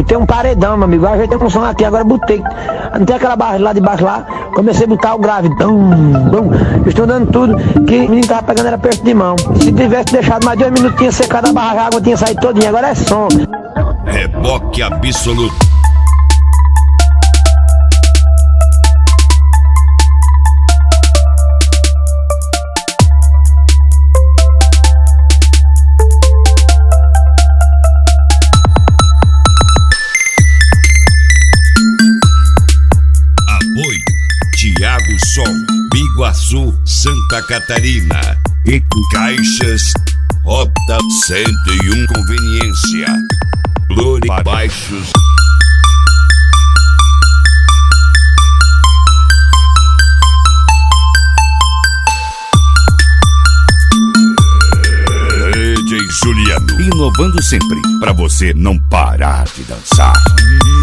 botei um paredão, meu amigo. Ajeitei com o som aqui, agora botei. Não tem aquela barra lá de baixo lá. Comecei a botar o grave. Estou dando tudo. Que o menino tava pegando era perto de mão. Se tivesse deixado mais 2 minutos, tinha secado a barra, a água tinha saído todinha. Agora é som. Reboque absoluto. Tiago Sol, Biguaçu, Santa Catarina. E Caixas, Rota 101 Conveniência. Glória Baixos. DJ Juliano, inovando sempre, pra você não parar de dançar.